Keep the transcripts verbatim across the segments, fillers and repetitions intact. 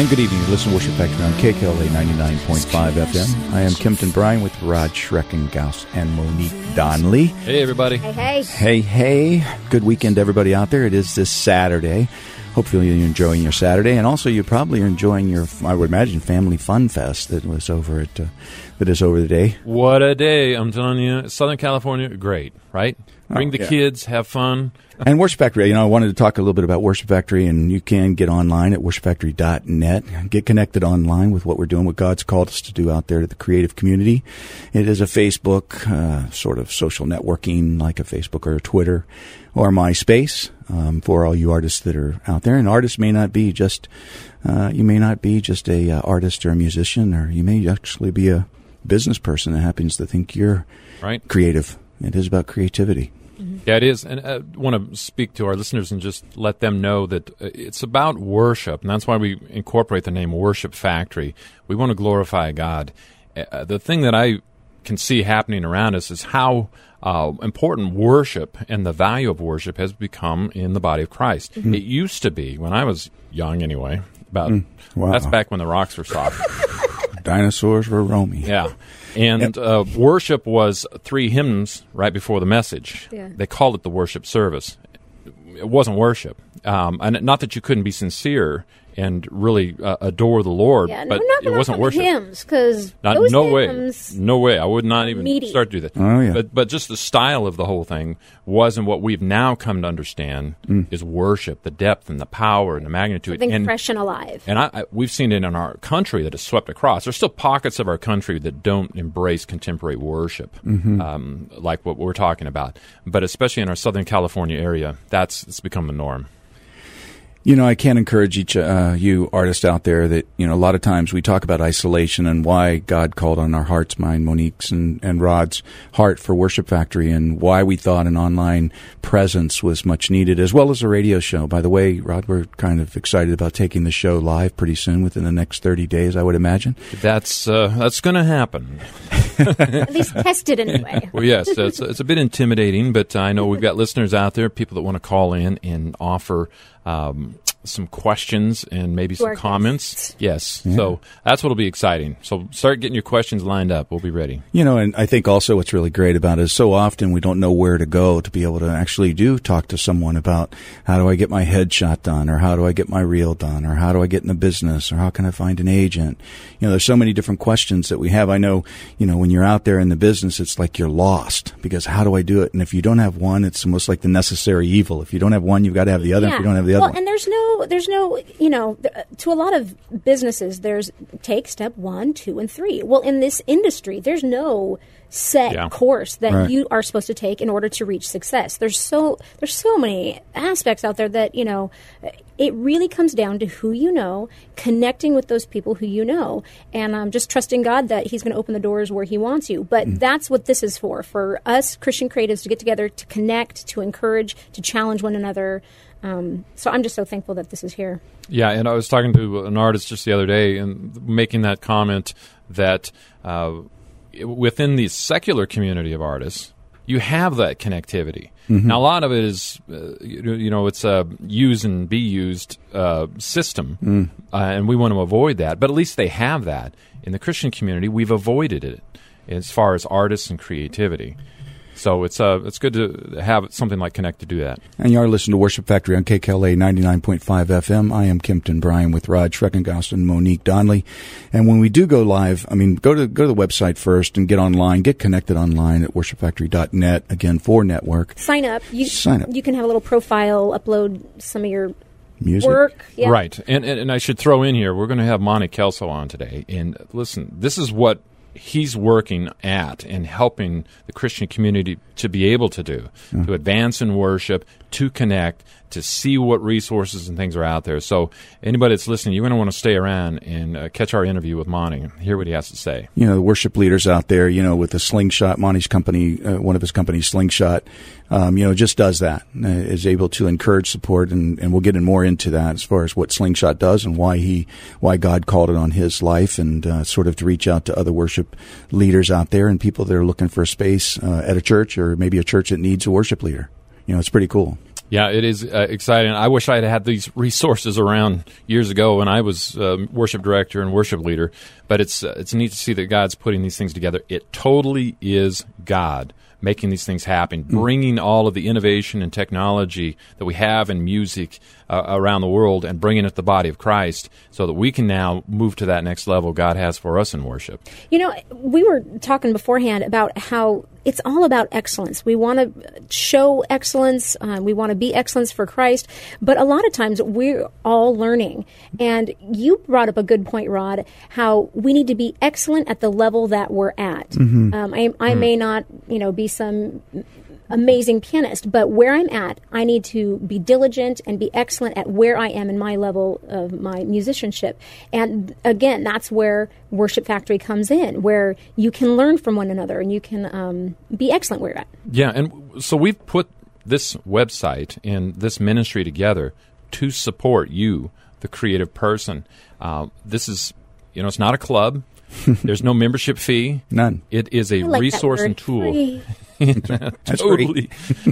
And good evening. Listen to Worship Factory on K K L A ninety-nine point five F M. I am Kempton Bryan with Rod Schreckengaus and Monique Donnelly. Hey, everybody. Hey, hey. Hey, hey. Good weekend, everybody out there. It is this Saturday. Hopefully you're enjoying your Saturday. And also you probably are enjoying your, I would imagine, Family Fun Fest that was over at, uh, that is over the day. What a day. I'm telling you, Southern California, great, right? Bring Oh, the yeah. kids, have fun. And Worship Factory, you know, I wanted to talk a little bit about Worship Factory, and you can get online at worship factory dot net. Get connected online with what we're doing, what God's called us to do out there to the creative community. It is a Facebook uh, sort of social networking, like a Facebook or a Twitter or MySpace, um, for all you artists that are out there. And artists may not be just, uh, you may not be just a uh, artist or a musician, or you may actually be a business person that happens to think you're Right. creative. It is about creativity. Yeah, it is. And I want to speak to our listeners and just let them know that uh, it's about worship. And that's why we incorporate the name Worship Factory. We want to glorify God. Uh, the thing that I can see happening around us is how uh, important worship and the value of worship has become in the body of Christ. Mm-hmm. It used to be, when I was young anyway, about Mm, wow. that's back when the rocks were soft. Dinosaurs were roaming. Yeah. And uh, worship was three hymns right before the message. Yeah. They called it the worship service. It wasn't worship. Um, and not that you couldn't be sincere and really uh, adore the Lord, Yeah, but no, not it wasn't worship. hymns, because Not, those no hymns, way. No way. I would not even meaty. start to do that. Oh, yeah. But but just the style of the whole thing wasn't what we've now come to understand Mm. is worship, the depth and the power and the magnitude. something and, fresh and alive. and I, I, we've seen it in our country that has swept across. There's still pockets of our country that don't embrace contemporary worship, Mm-hmm. um, like what we're talking about. But especially in our Southern California area, that's it's become the norm. You know, I can't encourage each uh, you artists out there that, you know, a lot of times we talk about isolation and why God called on our hearts, mine, Monique's, and, and Rod's heart for Worship Factory, and why we thought an online presence was much needed, as well as a radio show. By the way, Rod, we're kind of excited about taking the show live pretty soon, within the next thirty days, I would imagine. That's uh, that's going to happen. At least test it anyway. Well, yes, it's, it's a bit intimidating, but I know we've got listeners out there, people that want to call in and offer um, some questions and maybe some our comments. guests. Yes, so that's what'll be exciting. So start getting your questions lined up. We'll be ready. You know, and I think also what's really great about it is so often we don't know where to go to be able to actually do talk to someone about how do I get my headshot done, or how do I get my reel done, or how do I get in the business, or how can I find an agent? You know, there's so many different questions that we have. I know, you know, when you're out there in the business, it's like you're lost because how do I do it? And if you don't have one, it's almost like the necessary evil. If you don't have one, you've got to have the other. If you don't have the other well, one. and there's no, there's no, you know, th- to a lot of businesses, there's take step one, two, and three. Well, in this industry, there's no set Yeah. course that Right. you are supposed to take in order to reach success. There's so there's so many aspects out there that, you know, it really comes down to who you know, connecting with those people who you know, and um, just trusting God that He's going to open the doors where He wants you. But Mm. that's what this is for, for us Christian creatives to get together, to connect, to encourage, to challenge one another. Um, so I'm just so thankful that this is here. Yeah, and I was talking to an artist just the other day and making that comment that uh, within the secular community of artists, you have that connectivity. Mm-hmm. Now, a lot of it is, uh, you, you know, it's a use and be used uh, system, Mm. uh, and we want to avoid that. But at least they have that. In the Christian community, we've avoided it as far as artists and creativity. So it's uh, it's good to have something like Connect to do that. And you are listening to Worship Factory on K K L A ninety-nine point five F M. I am Kempton Bryan with Rod Schreckengaus and Monique Donnelly. And when we do go live, I mean, go to go to the website first and get online, get connected online at worship factory dot net, again, for network. Sign up. You, Sign up. You can have a little profile, upload some of your Music. work. Yeah. Right. And, and and I should throw in here, we're going to have Monty Kelso on today. And listen, this is what he's working at and helping the Christian community to be able to do, Mm. to advance in worship, to connect, to see what resources and things are out there. So anybody that's listening, you're going to want to stay around and uh, catch our interview with Monty and hear what he has to say. You know, the worship leaders out there, you know, with the Slingshot, Monty's company, uh, one of his companies, Slingshot, um, you know, just does that, uh, is able to encourage, support, and, and we'll get in more into that as far as what Slingshot does and why he, why God called it on his life, and uh, sort of to reach out to other worship leaders out there and people that are looking for a space uh, at a church, or maybe a church that needs a worship leader. You know, it's pretty cool. Yeah, it is uh, exciting. I wish I had had these resources around years ago when I was um, worship director and worship leader. But it's uh, it's neat to see that God's putting these things together. It totally is God making these things happen, bringing all of the innovation and technology that we have in music uh, around the world and bringing it to the body of Christ so that we can now move to that next level God has for us in worship. You know, we were talking beforehand about how it's all about excellence. We want to show excellence. Uh, we want to be excellence for Christ. But a lot of times we're all learning. And you brought up a good point, Rod, how we need to be excellent at the level that we're at. Mm-hmm. Um, I, I mm. may not, you know, be some amazing pianist, but where I'm at, I need to be diligent and be excellent at where I am in my level of my musicianship. And again, that's where Worship Factory comes in, where you can learn from one another and you can um, be excellent where you're at. Yeah, and so we've put this website and this ministry together to support you, the creative person. Uh, this is, you know, it's not a club. There's no membership fee. None. It is a I like resource that word, and tool. free. That's Totally.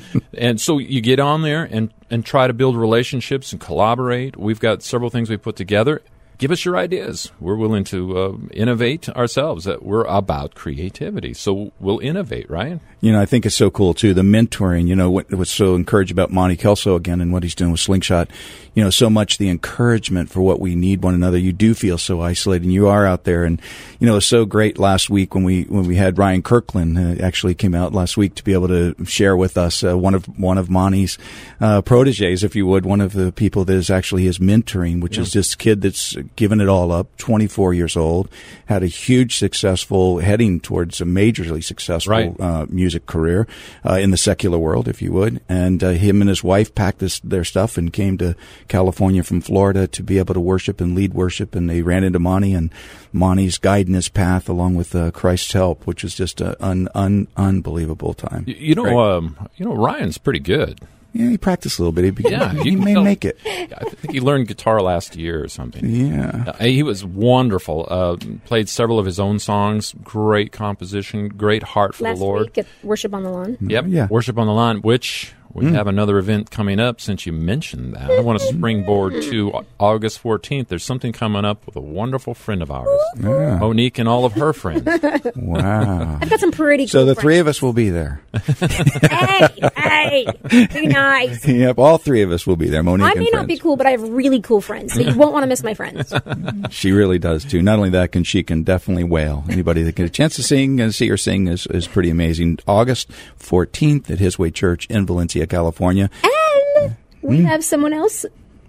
And so you get on there and, and try to build relationships and collaborate. We've got several things we put together. Give us your ideas. We're willing to uh, innovate ourselves. Uh, we're about creativity, so we'll innovate, right? You know, I think it's so cool, too, the mentoring. You know, what, what's so encouraged about Monty Kelso, again, and what he's doing with Slingshot, you know, so much the encouragement for what we need one another. You do feel so isolated, and you are out there. And, you know, it was so great last week when we when we had Ryan Kirkland uh, actually came out last week to be able to share with us uh, one of one of Monty's uh, proteges, if you would, one of the people that is actually his mentoring, which yeah. is this kid that's given it all up, twenty-four years old, had a huge successful, heading towards a majorly successful right. uh, music career uh, in the secular world, if you would. And uh, him and his wife packed this, their stuff and came to California from Florida to be able to worship and lead worship. And they ran into Monty, and Monty's guiding his path along with uh, Christ's help, which was just an un, un, unbelievable time. You, you know, um, you know, Ryan's pretty good. Yeah, he practiced a little bit. He, be, yeah, he may tell, make it. I think he learned guitar last year or something. Yeah. Uh, he was wonderful. Uh, played several of his own songs. Great composition. Great heart for last the Lord. Week at Worship on the Lawn. Yep. Yeah. Worship on the Lawn, which we mm. have another event coming up since you mentioned that. I want to springboard to August fourteenth. There's something coming up with a wonderful friend of ours, yeah. Monique, and all of her friends. Wow. I've got some pretty cool So the friends. three of us will be there. hey, hey, be nice. Yep, all three of us will be there. Monique I and may friends. not be cool, but I have really cool friends, so you won't want to miss my friends. She really does, too. Not only that, can she can definitely wail. Anybody that get a chance to sing and see her sing is, is pretty amazing. August fourteenth at His Way Church in Valencia, California. And we mm. have someone else,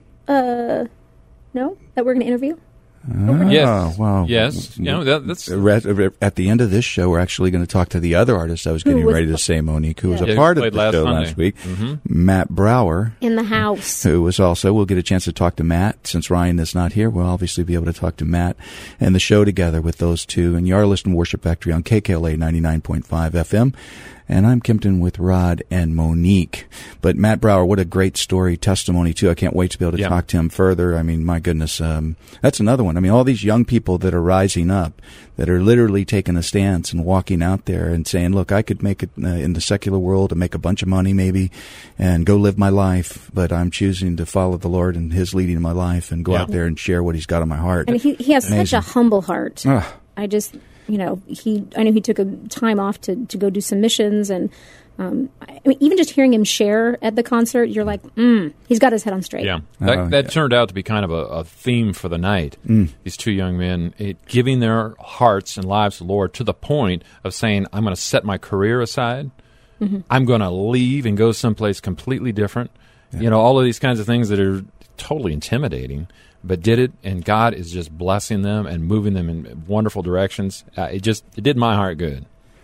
uh, no, that we're going to interview. Oh, yes. Wow. Yes. You know, that, that's at the end of this show, we're actually going to talk to the other artist I was getting ready to say, Monique, who was yeah. a yeah, part of the last show Sunday. last week. Mm-hmm. Matt Brower. In the house. Who was also, we'll get a chance to talk to Matt. Since Ryan is not here, we'll obviously be able to talk to Matt and the show together with those two. And you are listening to Worship Factory on K K L A ninety-nine point five F M. And I'm Kempton with Rod and Monique. But Matt Brower, what a great story, testimony, too. I can't wait to be able to yeah. talk to him further. I mean, my goodness, um, that's another one. I mean, all these young people that are rising up, that are literally taking a stance and walking out there and saying, look, I could make it uh, in the secular world and make a bunch of money maybe and go live my life, but I'm choosing to follow the Lord and His leading in my life and go yeah. out there and share what He's got on my heart. And he, he has Amazing. such a humble heart. Ugh. I just, you know, he. I know he took a time off to, to go do some missions, and um, I mean, even just hearing him share at the concert, you're like, mm, he's got his head on straight. Yeah, that, Oh, that yeah. turned out to be kind of a, a theme for the night. Mm. These two young men it, giving their hearts and lives to the Lord to the point of saying, I'm going to set my career aside. Mm-hmm. I'm going to leave and go someplace completely different. Yeah. You know, all of these kinds of things that are totally intimidating, but did it, and God is just blessing them and moving them in wonderful directions. Uh, it just it did my heart good.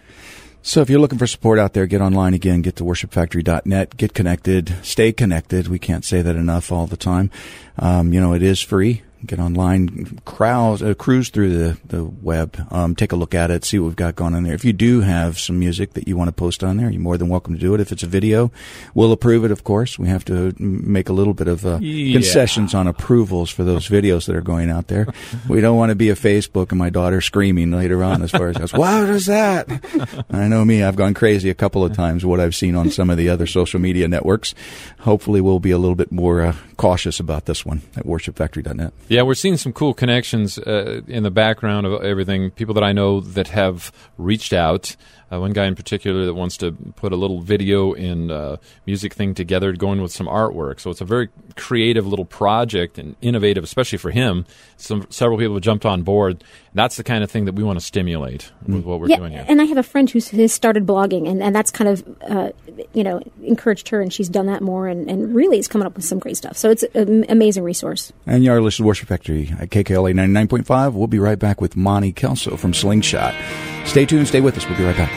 So if you're looking for support out there, get online again, get to worship factory dot net, get connected, stay connected. We can't say that enough all the time. Um, you know, it is free. Get online, crowds, uh, cruise through the, the web, um, take a look at it, see what we've got going on there. If you do have some music that you want to post on there, you're more than welcome to do it. If it's a video, we'll approve it, of course. We have to make a little bit of uh, yeah. concessions on approvals for those videos that are going out there. We don't want to be a Facebook and my daughter screaming later on as far as, goes, what is that? I know me, I've gone crazy a couple of times what I've seen on some of the other social media networks. Hopefully we'll be a little bit more uh, cautious about this one at worship factory dot net. Yeah, we're seeing some cool connections uh, in the background of everything. People that I know that have reached out. Uh, one guy in particular that wants to put a little video and uh, music thing together, going with some artwork. So it's a very creative little project and innovative, especially for him. Some several people have jumped on board. That's the kind of thing that we want to stimulate with what we're yeah, doing here. And I have a friend who's has started blogging, and, and that's kind of uh, you know encouraged her, and she's done that more, and, and really is coming up with some great stuff. So it's an amazing resource. And you are listening to Worship Factory at K K L A ninety-nine point five. We'll be right back with Monty Kelso from Slingshot. Stay tuned, stay with us. We'll be right back.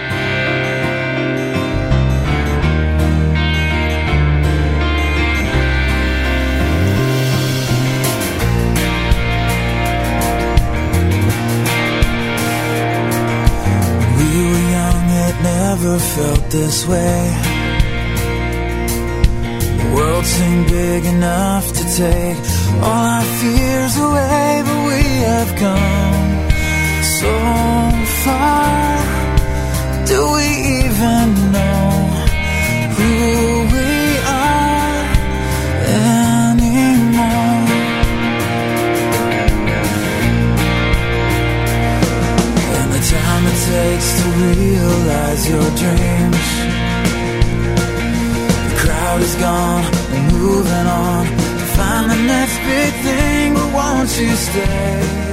Never felt this way. The world seemed big enough to take all our fears away, but we have come so far. Do we even know who we are anymore? And the time it takes to realize your dreams, the crowd is gone, we're moving on to find the next big thing, but won't you stay?